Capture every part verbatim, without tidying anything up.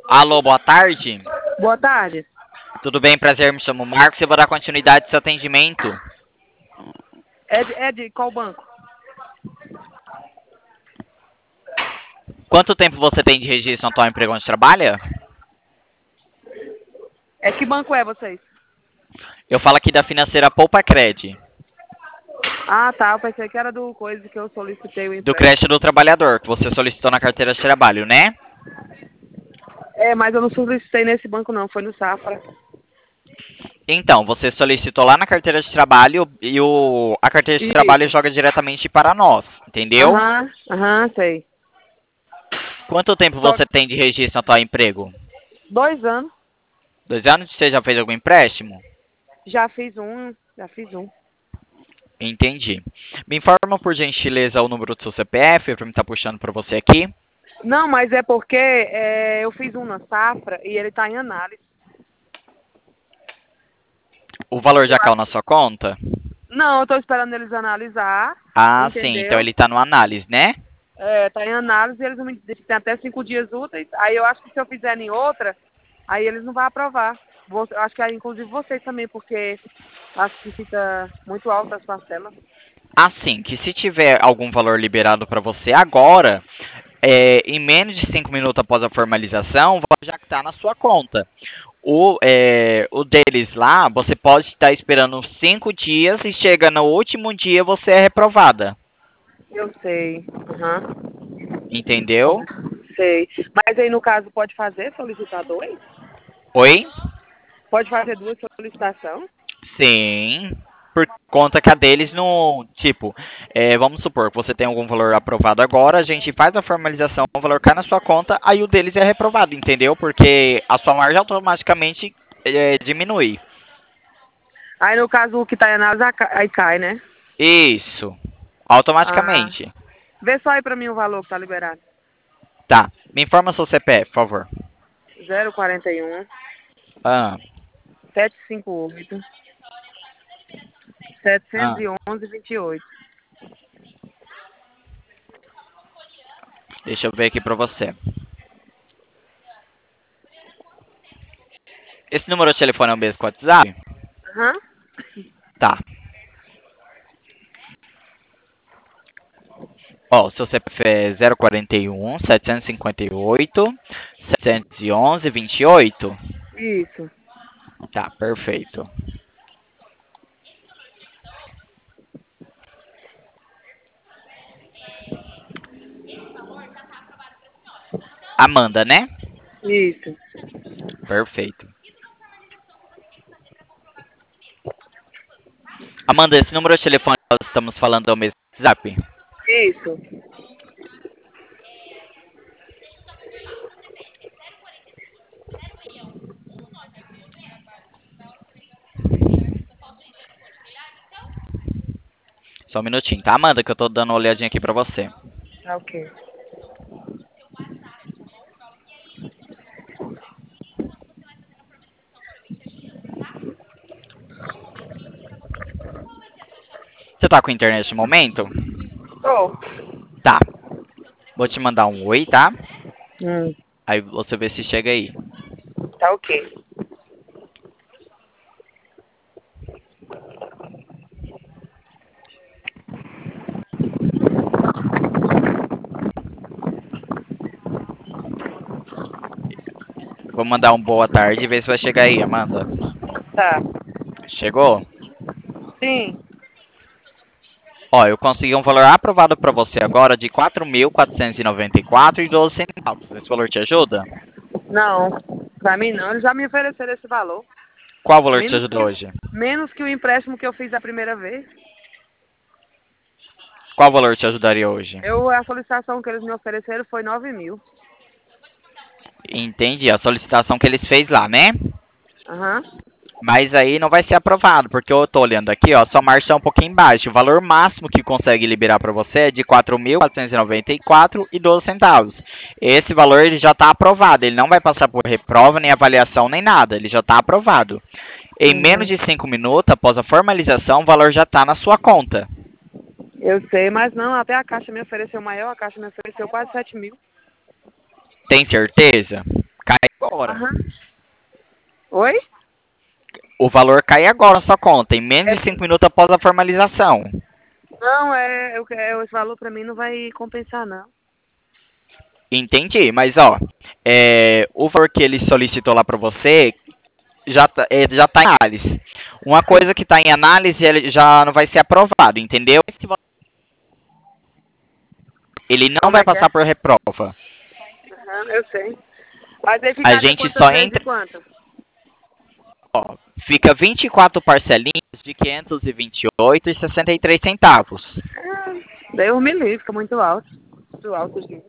Alô, boa tarde. Boa tarde. Tudo bem? Prazer, me chamo Marcos e vou dar continuidade ao seu atendimento. É de, é de qual banco? Quanto tempo você tem de registro no atual emprego onde trabalha? É que banco é vocês? Eu falo aqui da financeira Poupa Cred, Ah, tá. Eu pensei que era do coisa que eu solicitei o do empréstimo. crédito do trabalhador, que você solicitou na carteira de trabalho, né? É, mas eu não solicitei nesse banco não, foi no Safra. Então, você solicitou lá na carteira de trabalho e o, a carteira de trabalho Isso. joga diretamente para nós, entendeu? Aham, aham, sei. Quanto tempo Só você tem de registro no atual emprego? dois anos. Dois anos? Você já fez algum empréstimo? Já fiz um, já fiz um. Entendi. Me informa, por gentileza, o número do seu C P F, para mim estar puxando para você aqui. Não, mas é porque é, eu fiz um na Safra e ele tá em análise. O valor Eu já caiu acho- na sua conta? Não, eu tô esperando eles analisar, Ah, sim. Então entendeu? ele está no análise, né? É, tá em análise e eles me dizem que tem até cinco dias úteis. Aí eu acho que se eu fizer em outra, aí eles não vão aprovar. Vou, eu acho que aí, inclusive vocês também, porque acho que fica muito alta as parcelas. Assim, que se tiver algum valor liberado para você agora, é, em menos de cinco minutos após a formalização, o valor já está na sua conta. O, é, o deles lá, você pode estar esperando uns cinco dias e chega no último dia você é reprovada. Eu sei. Aham. Entendeu? Sei. Mas aí no caso pode fazer solicitar dois? Oi? Pode fazer duas solicitações? Sim, por conta que a deles não. Tipo, é, vamos supor que você tem algum valor aprovado agora, a gente faz a formalização, o valor cai na sua conta, aí o deles é reprovado, entendeu? Porque a sua margem automaticamente é, diminui. Aí no caso o que tá em análise aí cai, né? Isso, Ah. automaticamente. Vê só aí pra mim o valor que tá liberado. Tá, me informa seu C P F, por favor. Zero quarenta e um, Ah, sete cinco oito, setecentos ah, e onze vinte e oito. deixa eu ver aqui pra você. Esse número de telefone é o mesmo que o WhatsApp? Aham. Tá. Ó, o seu C P F é zero quarenta e um, setecentos e cinquenta e oito, setecentos e onze, vinte e oito. Isso. Tá, perfeito. Amanda, né? Isso. Perfeito. Amanda, esse número de telefone que nós estamos falando é o mesmo WhatsApp? Isso. Só um minutinho, tá, Amanda? Que eu tô dando uma olhadinha aqui pra você. Tá ok. Você tá com internet no momento? Tô. Tá. Vou te mandar um oi, tá? Hum, Aí você vê se chega aí. tá ok. Vou mandar um boa tarde e ver se vai chegar aí, Amanda. Tá. Chegou? Sim. Ó, eu consegui um valor aprovado pra você agora de quatro mil quatrocentos e noventa e quatro e doze centavos. Esse valor te ajuda? Não. Pra mim não. Eles já me ofereceram esse valor. Qual valor te Menos ajuda que, hoje? menos que o empréstimo que eu fiz a primeira vez. Qual valor te ajudaria hoje? Eu, a solicitação que eles me ofereceram foi nove mil. Entendi, a solicitação que eles fez lá, né? Aham. Mas aí não vai ser aprovado, porque eu tô olhando aqui, ó, sua margem é um pouquinho baixa. O valor máximo que consegue liberar para você é de quatro mil quatrocentos e noventa e quatro e doze centavos. Esse valor ele já está aprovado, ele não vai passar por reprova, nem avaliação, nem nada, ele já está aprovado. Em menos Uhum. de cinco minutos após a formalização, o valor já está na sua conta. Eu sei, mas não, até a Caixa me ofereceu maior, a Caixa me ofereceu quase sete mil. Tem certeza? Cai agora. Aham. Oi? O valor cai agora na sua conta, em menos de cinco minutos após a formalização. Não, é, eu, é, esse valor pra mim não vai compensar, não. Entendi, mas ó, é, o valor que ele solicitou lá pra você já tá, é, já tá em análise. Uma coisa que tá em análise ele já não vai ser aprovado, entendeu? Esse valor- Ele não Como vai é que é? passar por reprova. Aham, eu sei. Mas aí A ficaria gente quantas só vezes de entra, quanto? ó, fica vinte e quatro parcelinhas de quinhentos e vinte e oito e sessenta e três centavos. Ah, Deus me livre, fica muito alto. Muito alto, gente.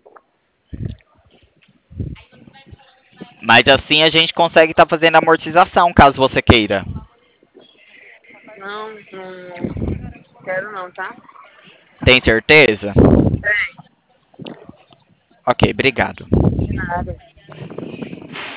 Mas assim a gente consegue estar fazendo amortização, caso você queira. Não, não quero não, tá? Tem certeza? Tem, Ok, obrigado. de nada.